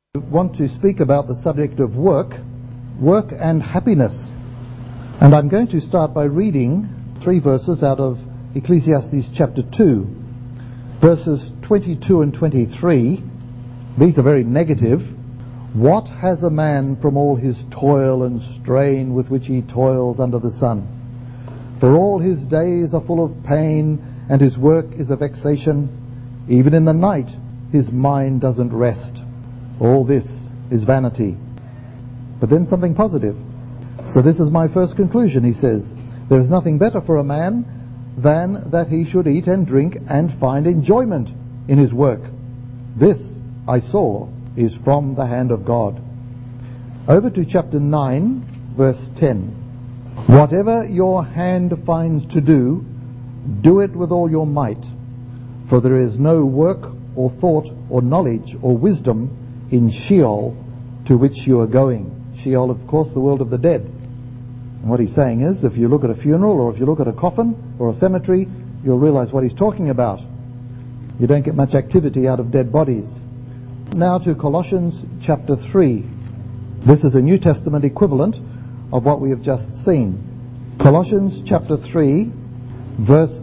I want to speak about the subject of work and happiness. And I'm going to start by reading 3 verses out of Ecclesiastes chapter 2, verses 22 and 23. These are very negative. What has a man from all his toil and strain with which he toils under the sun? For all his days are full of pain, and his work is a vexation. Even in the night his mind doesn't rest. All this is vanity. But then something positive. So this is my first conclusion. He says, there is nothing better for a man than that he should eat and drink and find enjoyment in his work. This, I saw, is from the hand of God. Over to chapter 9, verse 10. Whatever your hand finds to do, do it with all your might. For there is no work or thought or knowledge or wisdom in Sheol, to which you are going. Sheol, of course, the world of the dead. And what he's saying is, if you look at a funeral or if you look at a coffin or a cemetery, you'll realize what he's talking about. You don't get much activity out of dead bodies. Now to Colossians chapter 3. This is a New Testament equivalent of what we have just seen. Colossians chapter 3, verse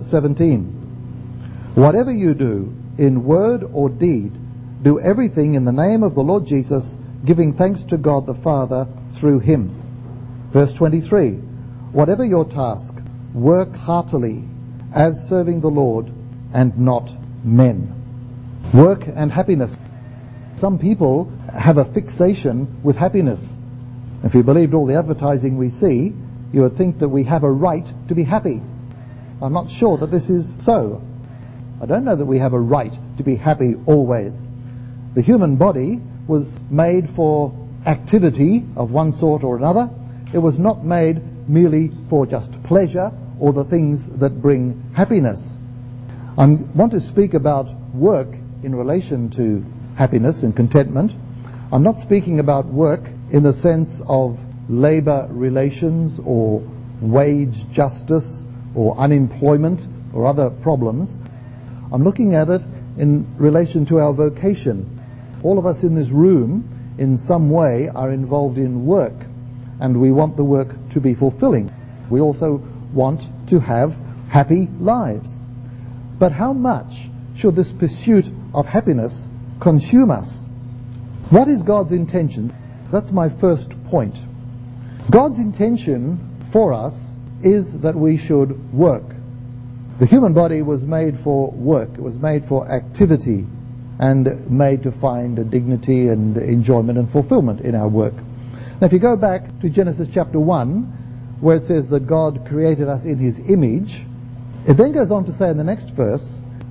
17. Whatever you do, in word or deed, do everything in the name of the Lord Jesus, giving thanks to God the Father through him. Verse 23. Whatever your task, work heartily, as serving the Lord and not men. Work and happiness. Some people have a fixation with happiness. If you believed all the advertising we see, you would think that we have a right to be happy. I'm not sure that this is so. I don't know that we have a right to be happy always. The human body was made for activity of one sort or another. It was not made merely for just pleasure or the things that bring happiness. I want to speak about work in relation to happiness and contentment. I'm not speaking about work in the sense of labour relations or wage justice or unemployment or other problems. I'm looking at it in relation to our vocation. All of us in this room, in some way, are involved in work, and we want the work to be fulfilling. We also want to have happy lives. But how much should this pursuit of happiness consume us? What is God's intention? That's my first point. God's intention for us is that we should work. The human body was made for work. It was made for activity and made to find a dignity and enjoyment and fulfillment in our work. Now if you go back to Genesis chapter 1, where it says that God created us in his image, it then goes on to say in the next verse,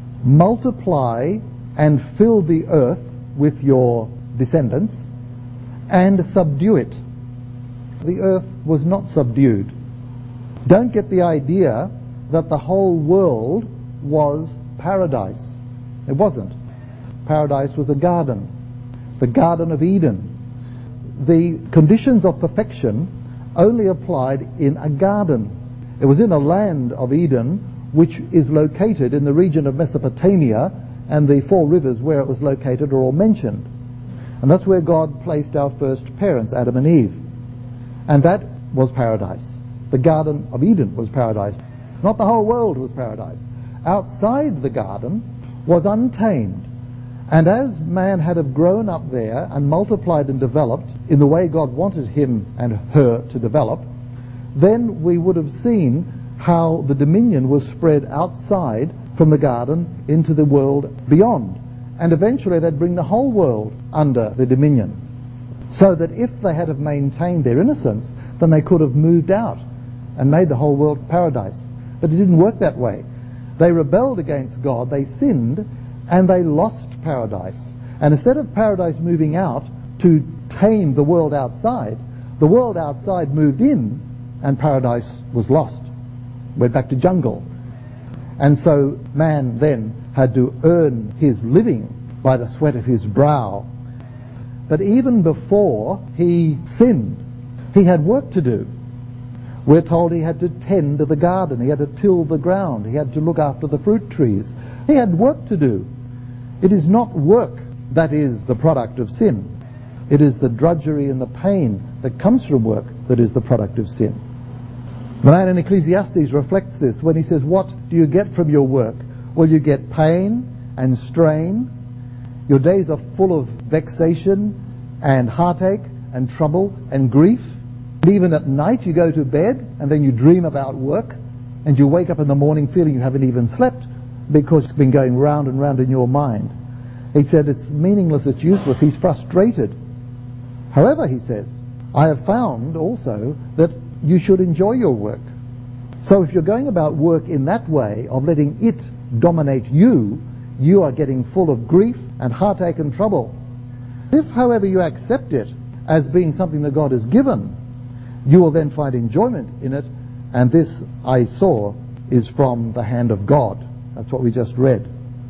multiply and fill the earth with your descendants and subdue it. The earth was not subdued. Don't get the idea that the whole world was paradise. It wasn't. Paradise was a garden, the Garden of Eden. The conditions of perfection only applied in a garden. It was in a land of Eden, which is located in the region of Mesopotamia, and the 4 rivers where it was located are all mentioned. And that's where God placed our first parents, Adam and Eve. And that was paradise. The Garden of Eden was paradise. Not the whole world was paradise. Outside the garden was untamed. And as man had have grown up there and multiplied and developed in the way God wanted him and her to develop, then we would have seen how the dominion was spread outside from the garden into the world beyond. And eventually they'd bring the whole world under the dominion. So that if they had have maintained their innocence, then they could have moved out and made the whole world paradise. But it didn't work that way. They rebelled against God, they sinned, and they lost paradise. And instead of paradise moving out to tame the world outside moved in, and paradise was lost. Went back to jungle. And so man then had to earn his living by the sweat of his brow. But even before he sinned, he had work to do. We're told he had to tend to the garden, he had to till the ground, he had to look after the fruit trees. He had work to do. It is not work that is the product of sin. It is the drudgery and the pain that comes from work that is the product of sin. The man in Ecclesiastes reflects this when he says, what do you get from your work? Well, you get pain and strain. Your days are full of vexation and heartache and trouble and grief. And even at night you go to bed and then you dream about work, and you wake up in the morning feeling you haven't even slept because it's been going round and round in your mind. He said it's meaningless, it's useless. He's frustrated. However, he says, I have found also that you should enjoy your work. So if you're going about work in that way of letting it dominate you, you are getting full of grief and heartache and trouble. If, however, you accept it as being something that God has given, you will then find enjoyment in it, and this, I saw, is from the hand of God. That's what we just read.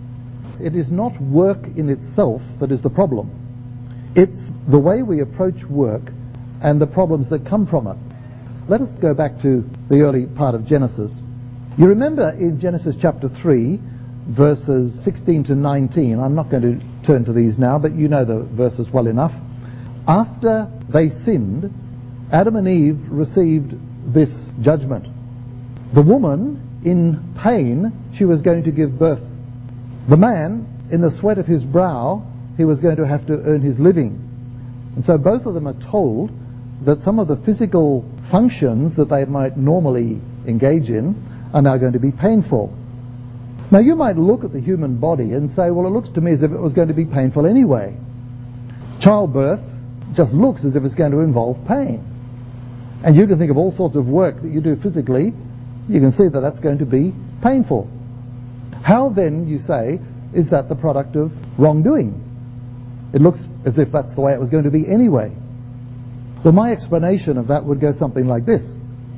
It is not work in itself that is the problem. It's the way we approach work and the problems that come from it. Let us go back to the early part of Genesis. You remember in Genesis chapter 3, verses 16 to 19, I'm not going to turn to these now, but you know the verses well enough. After they sinned, Adam and Eve received this judgment. The woman, in pain, she was going to give birth. The man, in the sweat of his brow, he was going to have to earn his living. And so both of them are told that some of the physical functions that they might normally engage in are now going to be painful. Now you might look at the human body and say, well, it looks to me as if it was going to be painful anyway. Childbirth just looks as if it's going to involve pain. And you can think of all sorts of work that you do physically, you can see that that's going to be painful. How then, you say, is that the product of wrongdoing? It looks as if that's the way it was going to be anyway. Well, my explanation of that would go something like this.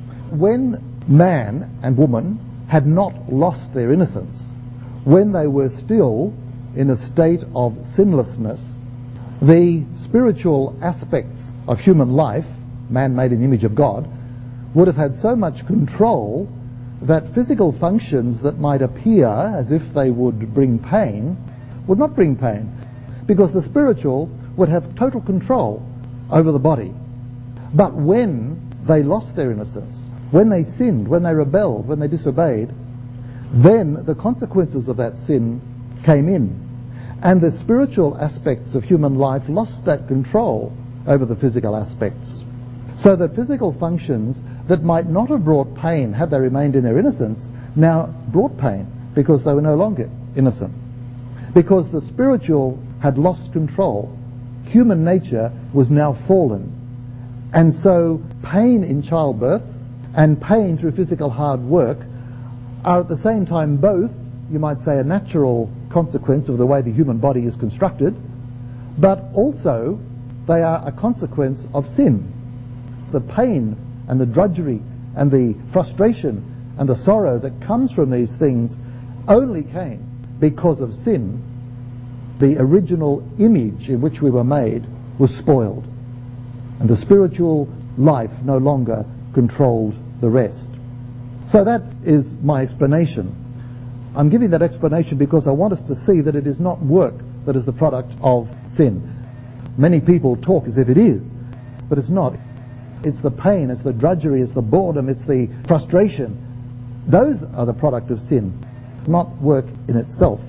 When man and woman had not lost their innocence, when they were still in a state of sinlessness, the spiritual aspects of human life, man made in the image of God, would have had so much control that physical functions that might appear as if they would bring pain would not bring pain, because the spiritual would have total control over the body. But when they lost their innocence, when they sinned, when they rebelled, when they disobeyed, then the consequences of that sin came in, and the spiritual aspects of human life lost that control over the physical aspects. So that physical functions that might not have brought pain had they remained in their innocence now brought pain because they were no longer innocent. Because the spiritual had lost control, human nature was now fallen. And so pain in childbirth and pain through physical hard work are at the same time both, you might say, a natural consequence of the way the human body is constructed, but also they are a consequence of sin. The pain and the drudgery and the frustration and the sorrow that comes from these things only came because of sin. The original image in which we were made was spoiled, and the spiritual life no longer controlled the rest. So that is my explanation. I'm giving that explanation because I want us to see that it is not work that is the product of sin. Many people talk as if it is, but it's not. It's the pain, it's the drudgery, it's the boredom, it's the frustration. Those are the product of sin, not work in itself.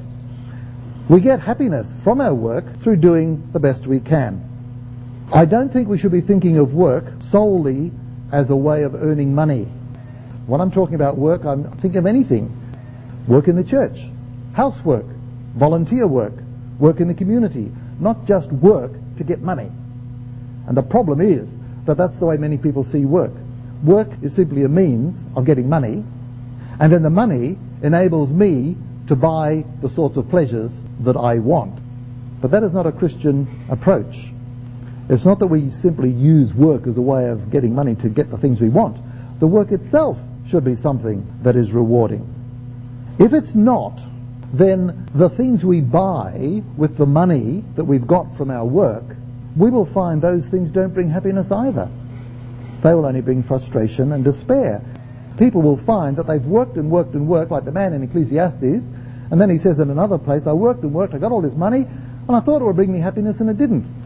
We get happiness from our work through doing the best we can. I don't think we should be thinking of work solely as a way of earning money. When I'm talking about work, I'm thinking of anything. Work in the church, housework, volunteer work, work in the community, not just work to get money. And the problem is that that's the way many people see work. Work is simply a means of getting money, and then the money enables me to buy the sorts of pleasures that I want. But that is not a Christian approach. It's not that we simply use work as a way of getting money to get the things we want. The work itself should be something that is rewarding. If it's not, then the things we buy with the money that we've got from our work, we will find those things don't bring happiness either. They will only bring frustration and despair. People will find that they've worked and worked and worked, like the man in Ecclesiastes, and then he says in another place, I worked and worked, I got all this money, and I thought it would bring me happiness, and it didn't.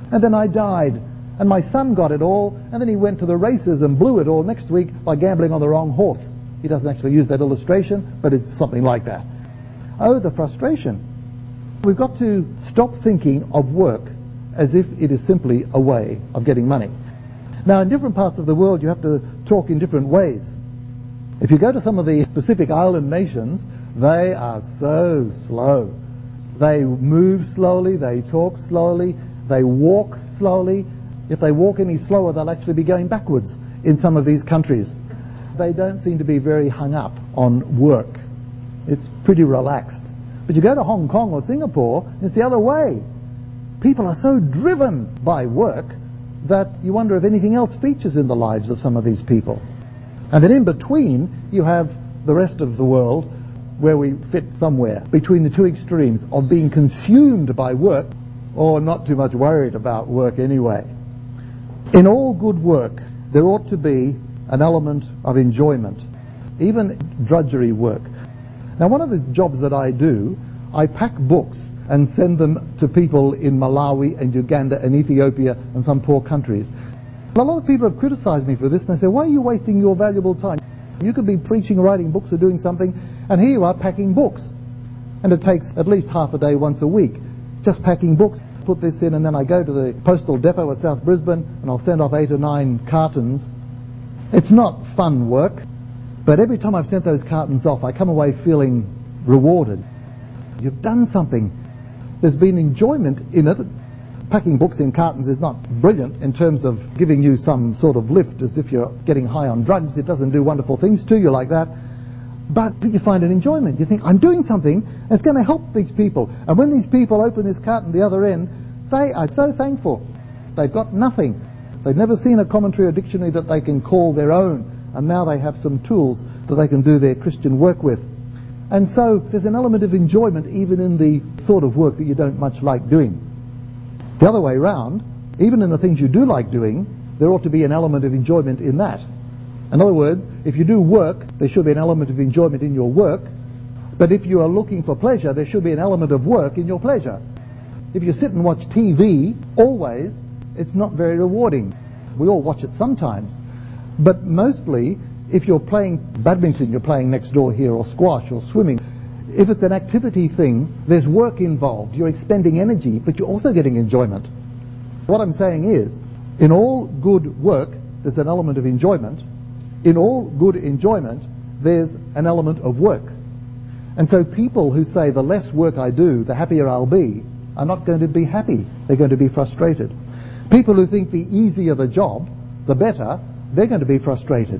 and then I died. And my son got it all, and then he went to the races and blew it all next week by gambling on the wrong horse. He doesn't actually use that illustration, but it's something like that. Oh, the frustration. We've got to stop thinking of work as if it is simply a way of getting money. Now, in different parts of the world, you have to talk in different ways. If you go to some of the Pacific Island nations, they are so slow. They move slowly, they talk slowly, they walk slowly. If they walk any slower, they'll actually be going backwards in some of these countries. They don't seem to be very hung up on work. It's pretty relaxed. But you go to Hong Kong or Singapore, it's the other way. People are so driven by work that you wonder if anything else features in the lives of some of these people. And then in between, you have the rest of the world where we fit somewhere between the two extremes of being consumed by work or not too much worried about work anyway. In all good work, there ought to be an element of enjoyment, even drudgery work. Now, one of the jobs that I do, I pack books and send them to people in Malawi and Uganda and Ethiopia and some poor countries. A lot of people have criticized me for this, and they say, why are you wasting your valuable time? You could be preaching, writing books, or doing something, and here you are packing books. And it takes at least half a day once a week, just packing books. Put this in, and then I go to the postal depot at South Brisbane, and I'll send off 8 or 9 cartons. It's not fun work, but every time I've sent those cartons off, I come away feeling rewarded. You've done something. There's been enjoyment in it. Packing books in cartons is not brilliant in terms of giving you some sort of lift as if you're getting high on drugs. It doesn't do wonderful things to you like that. But you find an enjoyment. You think, I'm doing something that's going to help these people. And when these people open this carton the other end, they are so thankful. They've got nothing. They've never seen a commentary or dictionary that they can call their own. And now they have some tools that they can do their Christian work with. And so there's an element of enjoyment even in the sort of work that you don't much like doing. The other way round, even in the things you do like doing, there ought to be an element of enjoyment in that. In other words, if you do work, there should be an element of enjoyment in your work. But if you are looking for pleasure, there should be an element of work in your pleasure. If you sit and watch TV, always, it's not very rewarding. We all watch it sometimes. But mostly, if you're playing badminton, you're playing next door here, or squash, or swimming, if it's an activity thing, there's work involved. You're expending energy, but you're also getting enjoyment. What I'm saying is, in all good work, there's an element of enjoyment. In all good enjoyment, there's an element of work. And so people who say, the less work I do, the happier I'll be, are not going to be happy. They're going to be frustrated. People who think the easier the job, the better, they're going to be frustrated.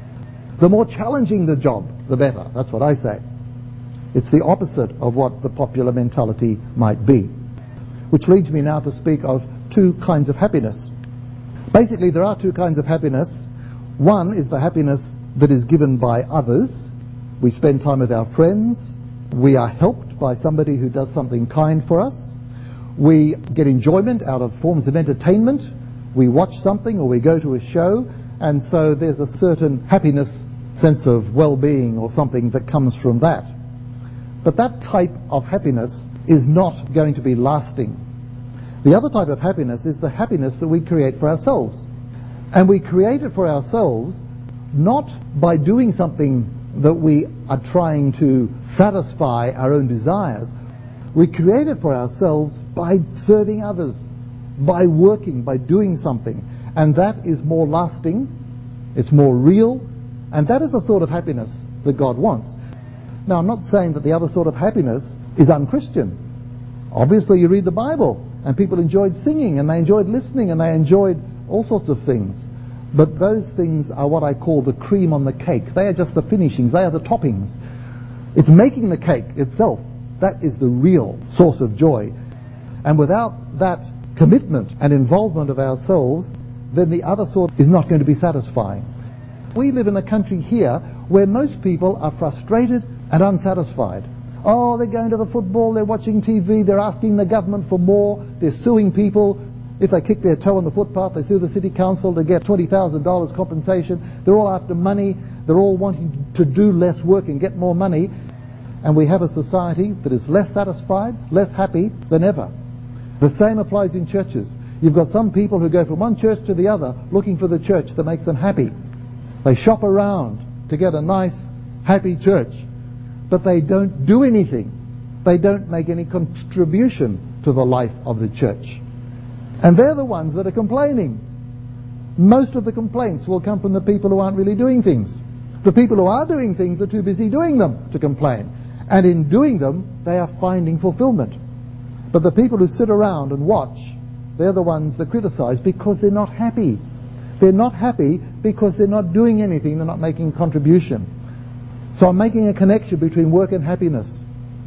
The more challenging the job, the better. That's what I say. It's the opposite of what the popular mentality might be. Which leads me now to speak of 2 kinds of happiness. Basically, there are 2 kinds of happiness. One is the happiness that is given by others. We spend time with our friends. We are helped by somebody who does something kind for us. We get enjoyment out of forms of entertainment. We watch something or we go to a show, and so there's a certain happiness, sense of well-being or something that comes from that. But that type of happiness is not going to be lasting. The other type of happiness is the happiness that we create for ourselves. And we create it for ourselves not by doing something that we are trying to satisfy our own desires. We create it for ourselves by serving others, by working, by doing something. And that is more lasting, it's more real, and that is the sort of happiness that God wants. Now, I'm not saying that the other sort of happiness is unchristian. Obviously, you read the Bible, and people enjoyed singing, and they enjoyed listening, and they enjoyed all sorts of things. But those things are what I call the cream on the cake. They are just the finishings. They are the toppings. It's making the cake itself. That is the real source of joy. And without that commitment and involvement of ourselves, then the other sort is not going to be satisfying. We live in a country here where most people are frustrated and unsatisfied. Oh, they're going to the football, they're watching TV, they're asking the government for more, they're suing people. If they kick their toe on the footpath, they sue the city council to get $20,000 compensation. They're all after money. They're all wanting to do less work and get more money. And we have a society that is less satisfied, less happy than ever. The same applies in churches. You've got some people who go from one church to the other looking for the church that makes them happy. They shop around to get a nice, happy church, but they don't do anything. They don't make any contribution to the life of the church. And they're the ones that are complaining. Most of the complaints will come from the people who aren't really doing things. The people who are doing things are too busy doing them to complain. And in doing them, they are finding fulfillment. But the people who sit around and watch, they're the ones that criticize because they're not happy. They're not happy because they're not doing anything, they're not making a contribution. So I'm making a connection between work and happiness.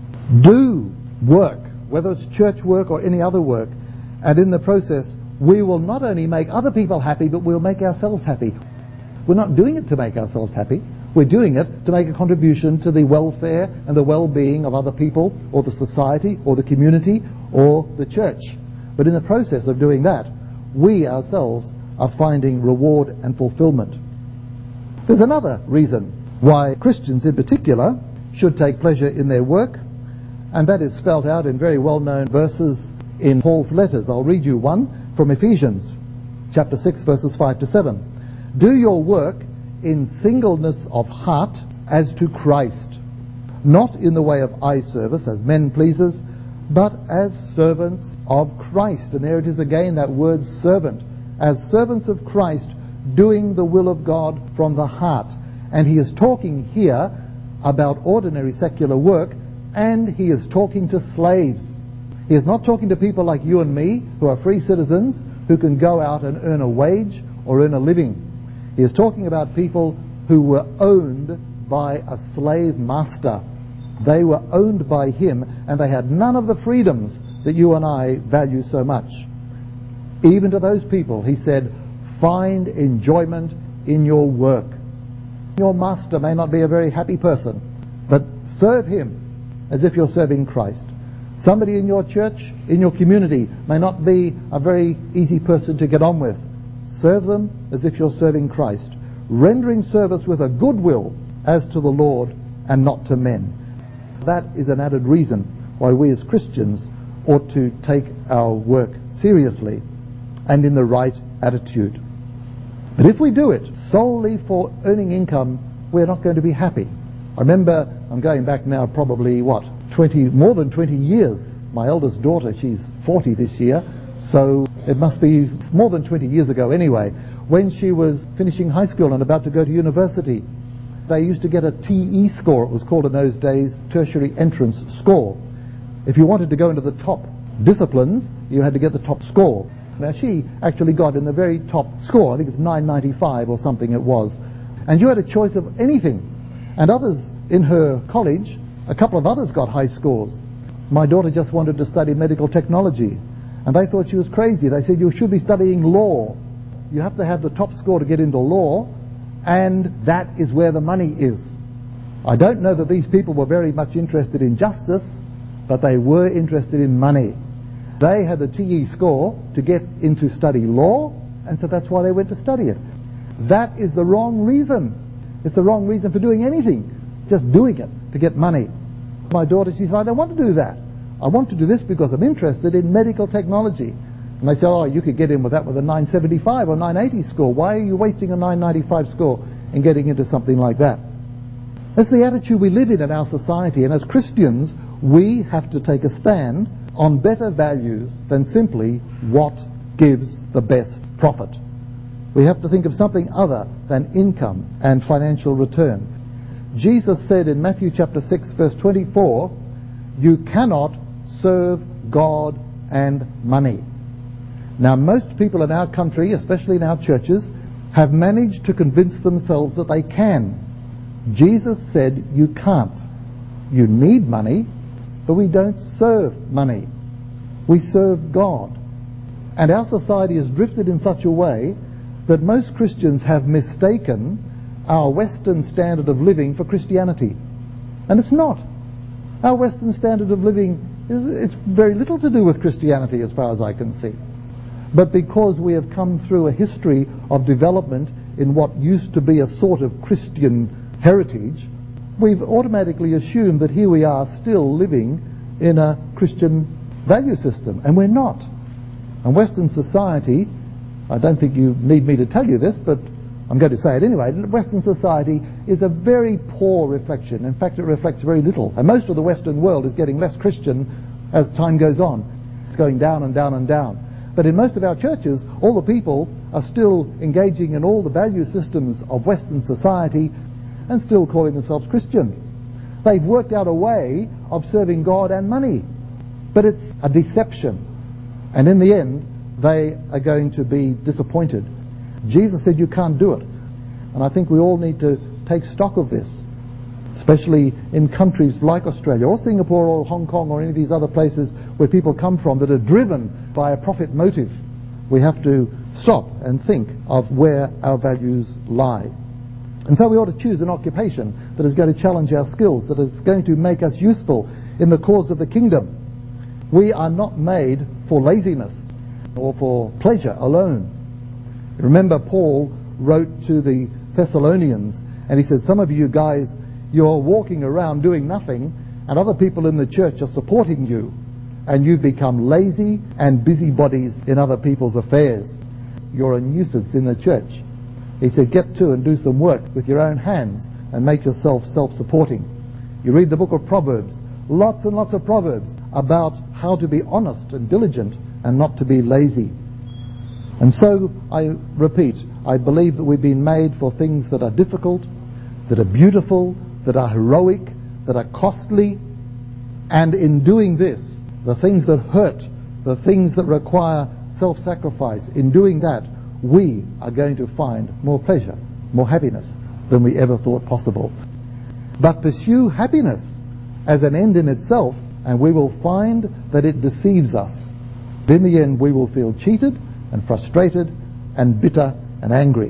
Do work, whether it's church work or any other work, and in the process we will not only make other people happy, but we'll make ourselves happy. We're not doing it to make ourselves happy. We're doing it to make a contribution to the welfare and the well-being of other people, or the society, or the community, or the church. But in the process of doing that, we ourselves are finding reward and fulfillment. There's another reason why Christians in particular should take pleasure in their work, and that is spelled out in very well-known verses in Paul's letters. I'll read you one from Ephesians chapter 6 verses 5 to 7. Do your work in singleness of heart as to Christ, not in the way of eye service as men pleasers, but as servants of Christ. And there it is again, that word servant. As servants of Christ, doing the will of God from the heart. And he is talking here about ordinary secular work, and he is talking to slaves. He is not talking to people like you and me, who are free citizens, who can go out and earn a wage or earn a living. He is talking about people who were owned by a slave master. They were owned by him, and they had none of the freedoms that you and I value so much. Even to those people, he said, find enjoyment in your work. Your master may not be a very happy person, but serve him as if you're serving Christ. Somebody in your church, in your community, may not be a very easy person to get on with. Serve them as if you're serving Christ, rendering service with a good will as to the Lord and not to men. That is an added reason why we as Christians ought to take our work seriously and in the right attitude. But if we do it solely for earning income, we're not going to be happy. I remember, I'm going back now probably, more than 20 years. My eldest daughter, she's 40 this year, so it must be more than 20 years ago anyway, when she was finishing high school and about to go to university. They used to get a TE score, it was called in those days, tertiary entrance score. If you wanted to go into the top disciplines, you had to get the top score. Now she actually got in the very top score, I think it's 995 or something it was. And you had a choice of anything. And others in her college, a couple of others got high scores. My daughter just wanted to study medical technology, and they thought she was crazy. They said, you should be studying law. You have to have the top score to get into law, and that is where the money is. I don't know that these people were very much interested in justice, but they were interested in money. They had the TE score to get into study law, and so that's why they went to study it. That is the wrong reason. It's the wrong reason for doing anything, just doing it to get money. My daughter, she said, I don't want to do that. I want to do this because I'm interested in medical technology. And they said, oh, you could get in with that with a 975 or 980 score. Why are you wasting a 995 score and getting into something like that? That's the attitude we live in our society, and as Christians, we have to take a stand on better values than simply what gives the best profit. We have to think of something other than income and financial return. Jesus said in Matthew chapter 6 verse 24, you cannot serve God and money. Now most people in our country, especially in our churches, have managed to convince themselves that they can. Jesus said you can't. You need money, but we don't serve money. We serve God. And our society has drifted in such a way that most Christians have mistaken our Western standard of living for Christianity. And it's not. Our Western standard of living, it's very little to do with Christianity as far as I can see. But because we have come through a history of development in what used to be a sort of Christian heritage, we've automatically assumed that here we are still living in a Christian value system, and we're not. And Western society, I don't think you need me to tell you this, but I'm going to say it anyway. Western society is a very poor reflection. In fact, it reflects very little. And most of the Western world is getting less Christian as time goes on. It's going down and down and down. But in most of our churches, all the people are still engaging in all the value systems of Western society and still calling themselves Christian. They've worked out a way of serving God and money. But it's a deception. And in the end, they are going to be disappointed. Jesus said you can't do it. And I think we all need to take stock of this, especially in countries like Australia or Singapore or Hong Kong or any of these other places where people come from that are driven by a profit motive. We have to stop and think of where our values lie. And so we ought to choose an occupation that is going to challenge our skills, that is going to make us useful in the cause of the kingdom. We are not made for laziness or for pleasure alone. Remember, Paul wrote to the Thessalonians and he said, some of you guys, you're walking around doing nothing and other people in the church are supporting you, and you've become lazy and busybodies in other people's affairs. You're a nuisance in the church. He said, get to and do some work with your own hands and make yourself self-supporting. You read the book of Proverbs, lots and lots of Proverbs about how to be honest and diligent and not to be lazy. And so, I repeat, I believe that we've been made for things that are difficult, that are beautiful, that are heroic, that are costly. And in doing this, the things that hurt, the things that require self-sacrifice, in doing that, we are going to find more pleasure, more happiness than we ever thought possible. But pursue happiness as an end in itself, and we will find that it deceives us. In the end, we will feel cheated and frustrated and bitter and angry.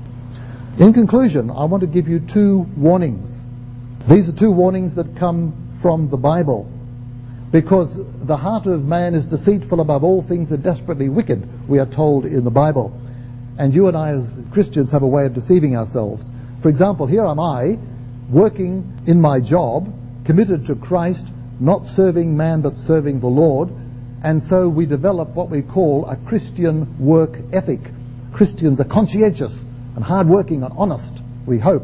In conclusion, I want to give you two warnings. These are two warnings that come from the Bible. Because the heart of man is deceitful above all things and desperately wicked, we are told in the Bible. And you and I as Christians have a way of deceiving ourselves. For example, here am I, working in my job, committed to Christ, not serving man but serving the Lord. And so we develop what we call a Christian work ethic. Christians are conscientious and hard-working and honest, we hope.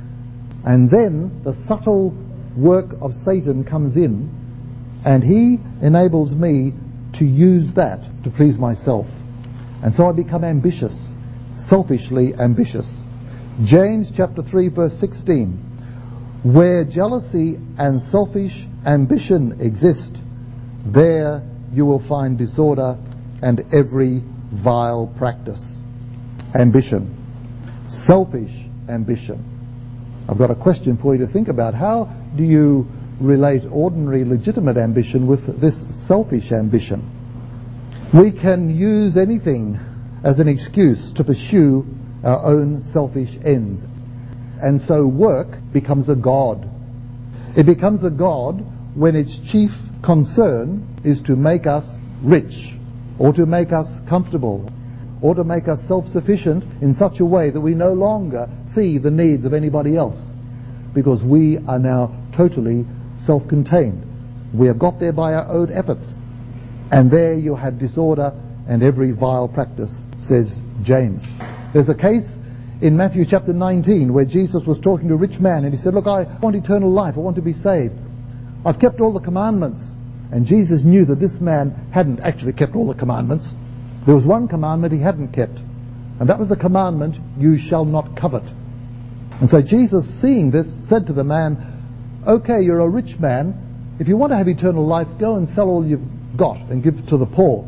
And then the subtle work of Satan comes in, and he enables me to use that to please myself. And so I become ambitious, selfishly ambitious. James chapter 3 verse 16, where jealousy and selfish ambition exist, there you will find disorder and every vile practice. Ambition. Selfish ambition. I've got a question for you to think about. How do you relate ordinary legitimate ambition with this selfish ambition? We can use anything as an excuse to pursue our own selfish ends. And so work becomes a god. It becomes a god when its chief concern is to make us rich, or to make us comfortable, or to make us self-sufficient in such a way that we no longer see the needs of anybody else, because we are now totally self-contained. We have got there by our own efforts. And there you have disorder and every vile practice, says James. There's a case in Matthew chapter 19 where Jesus was talking to a rich man and he said, look, I want eternal life, I want to be saved. I've kept all the commandments. And Jesus knew that this man hadn't actually kept all the commandments. There was one commandment he hadn't kept, and that was the commandment, you shall not covet. And so Jesus, seeing this, said to the man, okay, you're a rich man. If you want to have eternal life, go and sell all you've got and give it to the poor.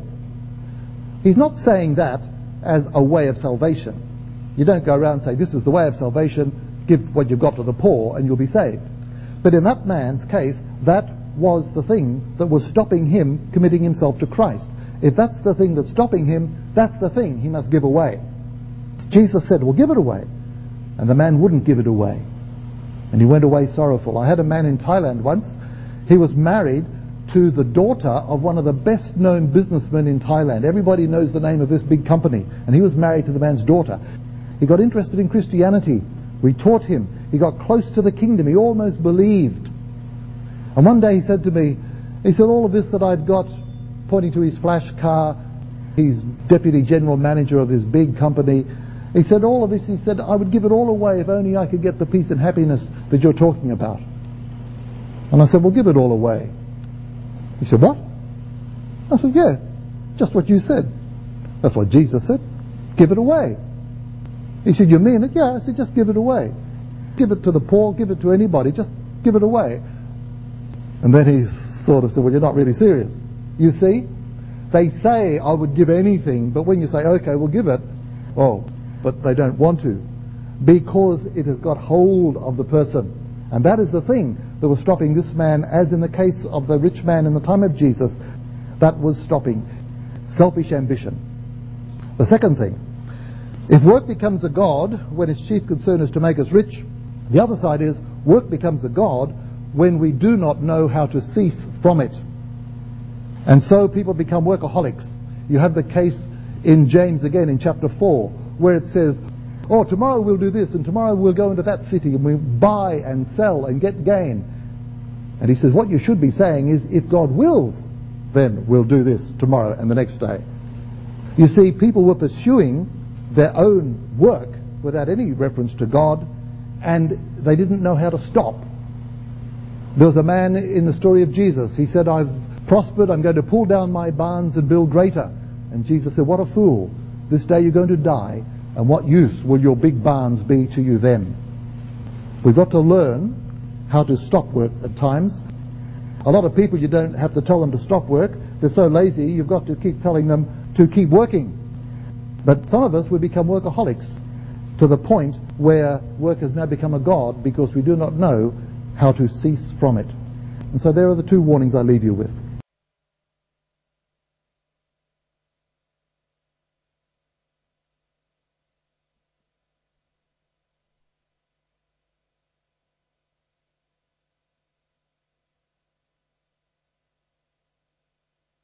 He's not saying that as a way of salvation. You don't go around and say, this is the way of salvation, give what you've got to the poor and you'll be saved. But in that man's case, that was the thing that was stopping him committing himself to Christ. If that's the thing that's stopping him, that's the thing he must give away. Jesus said, well, give it away. And the man wouldn't give it away. And he went away sorrowful. I had a man in Thailand once. He was married to the daughter of one of the best known businessmen in Thailand. Everybody knows the name of this big company. And he was married to the man's daughter. He got interested in Christianity. We taught him. He got close to the kingdom. He almost believed. And one day he said to me, he said, all of this that I've got, pointing to his flash car, He's deputy general manager of this big company. He said all of this, he said, I would give it all away if only I could get the peace and happiness that you're talking about. And I said, well, give it all away. He said, what? I said, yeah, just what you said. That's what Jesus said. Give it away. He said, you mean it? Yeah. I said, just give it away. Give it to the poor, give it to anybody, just give it away. And then he sort of said, well, you're not really serious. You see, they say I would give anything, but when you say, okay, we'll give it, oh, but they don't want to, because it has got hold of the person. And that is the thing that was stopping this man, as in the case of the rich man in the time of Jesus. That was stopping selfish ambition. The second thing, if work becomes a god when its chief concern is to make us rich, the other side is work becomes a god when we do not know how to cease from it. And so people become workaholics. You have the case in James again in chapter 4, where it says, oh, tomorrow we'll do this, and tomorrow we'll go into that city, and we'll buy and sell and get gain. And he says, what you should be saying is, if God wills, then we'll do this tomorrow and the next day. You see, people were pursuing their own work without any reference to God, and they didn't know how to stop. There was a man in the story of Jesus. He said, I've prospered, I'm going to pull down my barns and build greater. And Jesus said, what a fool. This day you're going to die, and what use will your big barns be to you then? We've got to learn how to stop work at times. A lot of people, you don't have to tell them to stop work. They're so lazy, you've got to keep telling them to keep working. But some of us, we become workaholics to the point where work has now become a god because we do not know how to cease from it. And so there are the two warnings I leave you with.